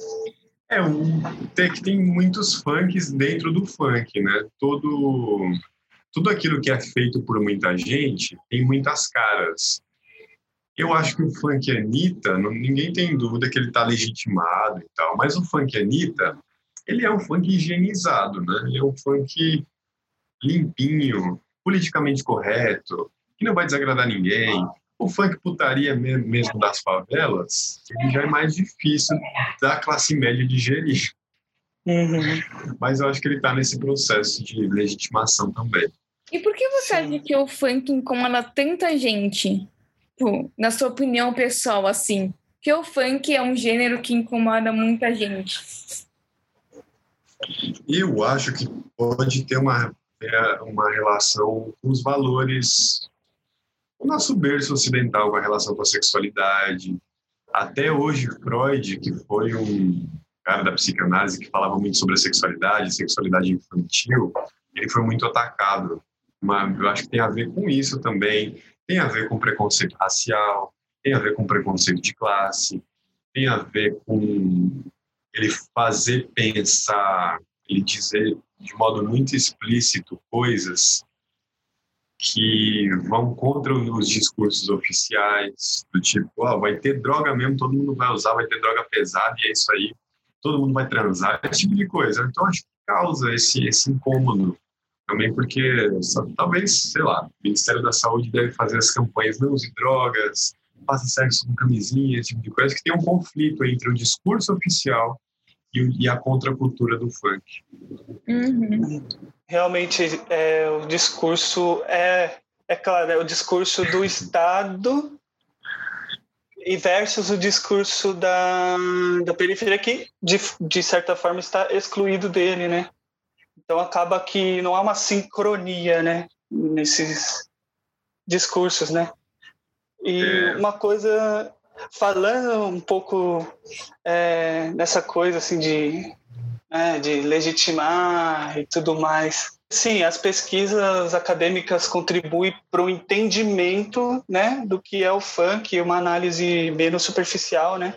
Tem muitos funks dentro do funk, né? Tudo aquilo que é feito por muita gente tem muitas caras. Eu acho que o funk Anitta, ninguém tem dúvida que ele está legitimado e tal, mas o funk Anitta, ele é um funk higienizado, né? Ele é um funk limpinho, politicamente correto, que não vai desagradar ninguém. O funk putaria mesmo das favelas, ele já é mais difícil da classe média digerir. Uhum. Mas eu acho que ele está nesse processo de legitimação também. E por que você acha que o funk incomoda tanta gente? Na sua opinião pessoal, assim, que o funk é um gênero que incomoda muita gente? Eu acho que pode ter uma relação com os valores, o nosso berço ocidental, com a relação com a sexualidade. Até hoje, Freud, que foi um cara da psicanálise que falava muito sobre a sexualidade infantil, ele foi muito atacado. Mas eu acho que tem a ver com isso também. Tem a ver com preconceito racial, tem a ver com preconceito de classe, tem a ver com ele fazer pensar, ele dizer de modo muito explícito coisas que vão contra os discursos oficiais, do tipo, vai ter droga mesmo, todo mundo vai usar, vai ter droga pesada e é isso aí, todo mundo vai transar, esse tipo de coisa. Então, acho que causa esse incômodo. Também porque, talvez, sei lá, o Ministério da Saúde deve fazer as campanhas não use drogas, faça sexo com camisinha, esse tipo de coisa, que tem um conflito entre o discurso oficial e a contracultura do funk. Uhum. Realmente, o discurso claro, é o discurso do Estado e versus o discurso da periferia que, de certa forma, está excluído dele, né? Então acaba que não há uma sincronia, né, nesses discursos, né? E uma coisa, falando um pouco nessa coisa assim de legitimar e tudo mais. Sim, as pesquisas acadêmicas contribuem para o entendimento, né, do que é o funk, uma análise menos superficial, né?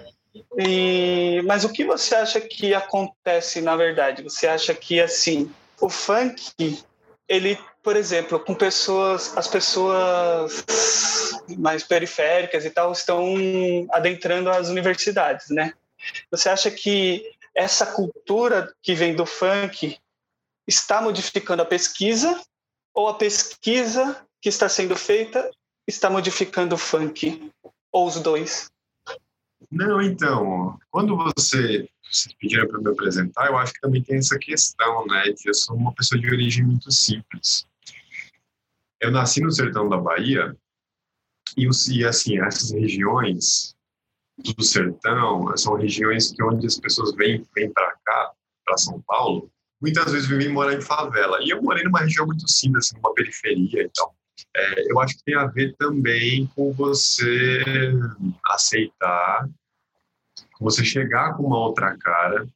Mas o que você acha que acontece na verdade? Você acha que assim, o funk, ele, por exemplo, com as pessoas mais periféricas e tal estão adentrando as universidades, né? Você acha que essa cultura que vem do funk está modificando a pesquisa ou a pesquisa que está sendo feita está modificando o funk? Ou os dois? Não, então, quando vocês pediram para me apresentar, eu acho que também tem essa questão, né, de eu sou uma pessoa de origem muito simples. Eu nasci no sertão da Bahia e assim, essas regiões do sertão são regiões onde as pessoas vêm para cá, para São Paulo, muitas vezes vivem morar em favela. E eu morei numa região muito simples, assim, numa periferia e tal. Eu acho que tem a ver também com você aceitar, com você chegar com uma outra cara,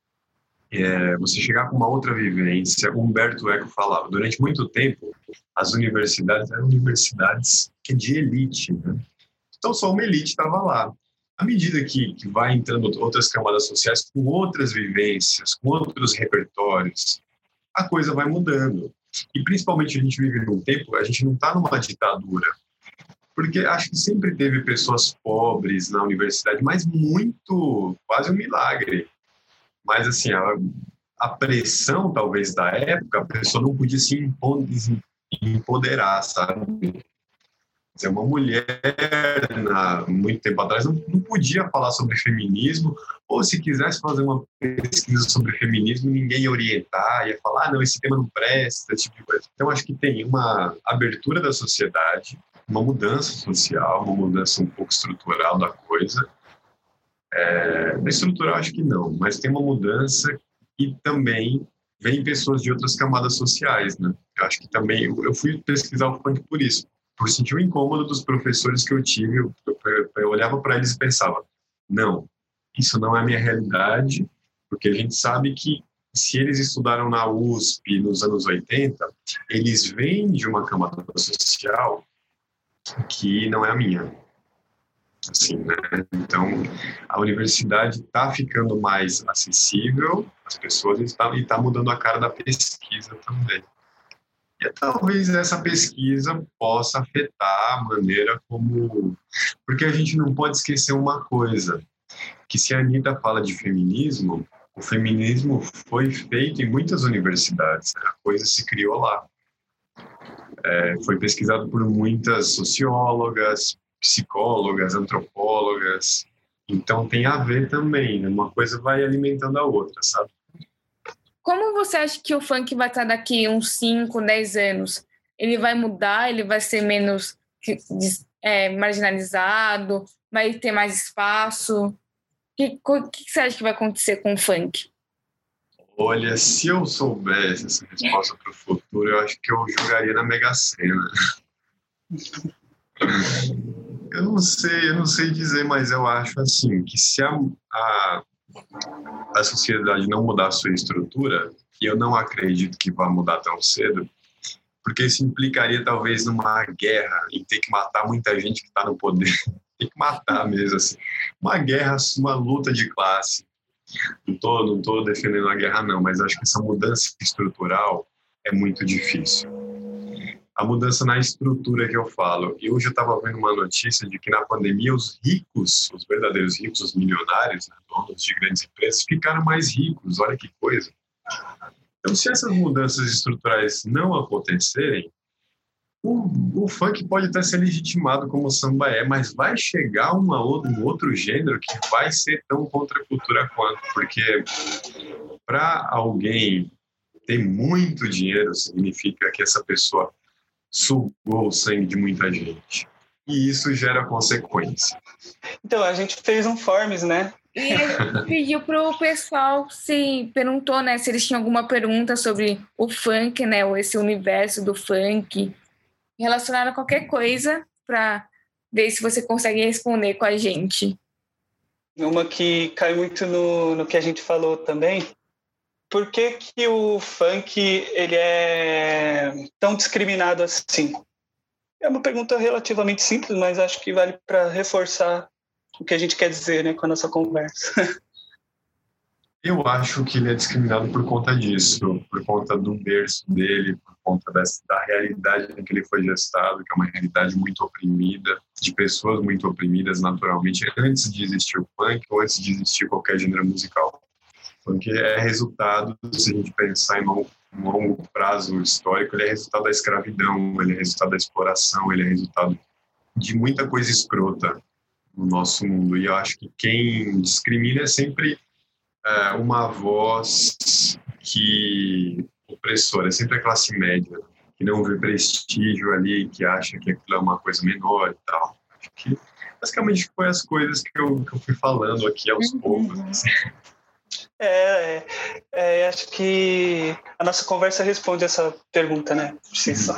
você chegar com uma outra vivência. Humberto Eco falava, durante muito tempo, as universidades eram universidades de elite, né? Então, só uma elite estava lá. À medida que vai entrando outras camadas sociais com outras vivências, com outros repertórios, a coisa vai mudando. E, principalmente, a gente vive num tempo, a gente não está numa ditadura. Porque acho que sempre teve pessoas pobres na universidade, mas muito, quase um milagre. Mas, assim, a pressão, talvez, da época, a pessoa não podia se empoderar, sabe? Uma mulher, muito tempo atrás, não podia falar sobre feminismo, ou se quisesse fazer uma pesquisa sobre feminismo, ninguém ia orientar, ia falar, não, esse tema não presta, esse tipo de coisa. Então, acho que tem uma abertura da sociedade, uma mudança social, uma mudança um pouco estrutural da coisa. Estrutural, acho que não, mas tem uma mudança e também vem pessoas de outras camadas sociais, né? Eu acho que também, eu fui pesquisar o funk por isso, por sentir o incômodo dos professores que eu tive. Eu olhava para eles e pensava, não, isso não é a minha realidade, porque a gente sabe que se eles estudaram na USP nos anos 80, eles vêm de uma camada social que não é a minha. Assim, né? Então, a universidade está ficando mais acessível às pessoas e está mudando a cara da pesquisa também. E talvez essa pesquisa possa afetar a maneira como... Porque a gente não pode esquecer uma coisa, que se a Anitta fala de feminismo, o feminismo foi feito em muitas universidades, a coisa se criou lá. Foi pesquisado por muitas sociólogas, psicólogas, antropólogas, então tem a ver também, né? Uma coisa vai alimentando a outra, sabe? Como você acha que o funk vai estar daqui uns 5, 10 anos? Ele vai mudar? Ele vai ser menos marginalizado? Vai ter mais espaço? O que você acha que vai acontecer com o funk? Olha, se eu soubesse essa resposta para o futuro, eu acho que eu jogaria na Mega Sena. Eu não sei dizer, mas eu acho assim, que se a sociedade não mudar a sua estrutura, e eu não acredito que vá mudar tão cedo, porque isso implicaria talvez numa guerra, em ter que matar muita gente que está no poder, tem que matar mesmo, assim. Uma guerra, uma luta de classe. Não tô defendendo a guerra não, mas acho que essa mudança estrutural é muito difícil. A mudança na estrutura que eu falo. E hoje eu estava vendo uma notícia de que na pandemia os ricos, os verdadeiros ricos, os milionários, né, donos de grandes empresas, ficaram mais ricos. Olha que coisa. Então, se essas mudanças estruturais não acontecerem, o funk pode até ser legitimado como o samba mas vai chegar um outro gênero que vai ser tão contra a cultura quanto. Porque para alguém ter muito dinheiro significa que essa pessoa sugou o sangue de muita gente. E isso gera consequência. Então, a gente fez um Forms, né? E a gente pediu pro pessoal, perguntou, né, se eles tinham alguma pergunta sobre o funk, né, ou esse universo do funk, relacionado a qualquer coisa, para ver se você consegue responder com a gente. Uma que cai muito no que a gente falou também. Por que o funk ele é tão discriminado assim? É uma pergunta relativamente simples, mas acho que vale para reforçar o que a gente quer dizer, né, com a nossa conversa. Eu acho que ele é discriminado por conta disso, por conta do berço dele, por conta da realidade em que ele foi gestado, que é uma realidade muito oprimida, de pessoas muito oprimidas naturalmente, antes de existir o funk ou antes de existir qualquer gênero musical. Porque é resultado, se a gente pensar em longo prazo histórico, ele é resultado da escravidão, ele é resultado da exploração, ele é resultado de muita coisa escrota no nosso mundo. E eu acho que quem discrimina é sempre uma voz opressora, é sempre a classe média, que não vê prestígio ali, que acha que aquilo é uma coisa menor e tal. Acho que basicamente foi as coisas que eu fui falando aqui aos poucos. Assim. Acho que a nossa conversa responde essa pergunta, né? Por si só.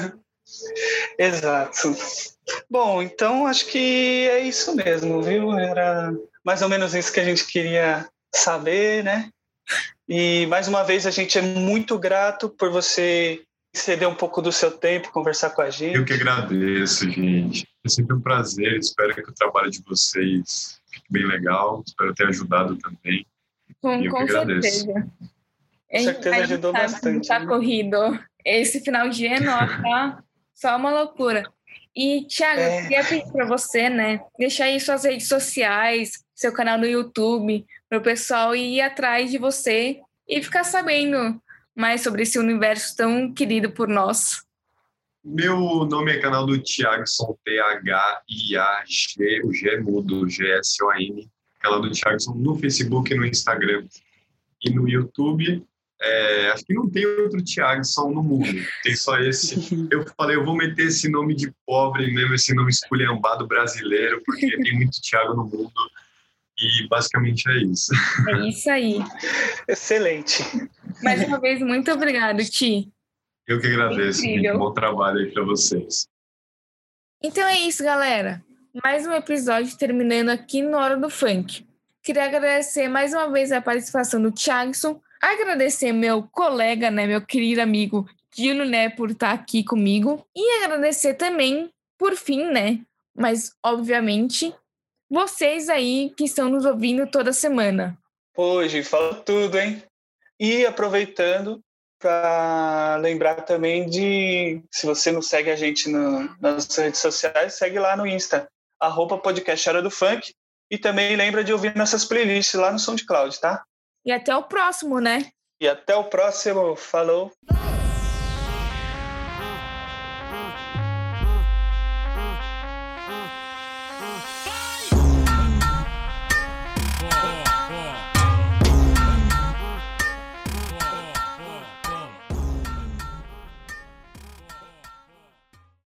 Exato. Bom, então acho que é isso mesmo, viu? Era mais ou menos isso que a gente queria saber, né? E mais uma vez a gente é muito grato por você ceder um pouco do seu tempo, conversar com a gente. Eu que agradeço, gente. É sempre um prazer. Espero que o trabalho de vocês fique bem legal. Espero ter ajudado também. Com certeza. Com certeza ajudou bastante. Tá corrido. Esse final de ano, tá só uma loucura. E, Thiago, eu queria pedir para você, né, deixar aí suas redes sociais, seu canal no YouTube, para o pessoal ir atrás de você e ficar sabendo mais sobre esse universo tão querido por nós. Meu nome é canal do Thiagson, Thiag, o G é mudo, G-S-O-N, canal do Thiagson no Facebook, no Instagram e no YouTube. Acho que não tem outro Thiagson no mundo, tem só esse. Eu falei, eu vou meter esse nome de pobre mesmo, esse nome esculhambado brasileiro, porque tem muito Thiago no mundo. E basicamente é isso. É isso aí. Excelente. Mais uma vez, muito obrigado, Ti. Eu que agradeço. Muito bom trabalho aí para vocês. Então é isso, galera. Mais um episódio terminando aqui no Hora do Funk. Queria agradecer mais uma vez a participação do Thiagson, agradecer meu colega, né, meu querido amigo Dilo, né, por estar aqui comigo, e agradecer também, por fim, né, mas obviamente, vocês aí que estão nos ouvindo toda semana. Hoje, fala tudo, hein? E aproveitando para lembrar também se você não segue a gente nas redes sociais, segue lá no Insta, @podcast Hora do Funk, e também lembra de ouvir nossas playlists lá no SoundCloud, tá? E até o próximo, né? E até o próximo. Falou!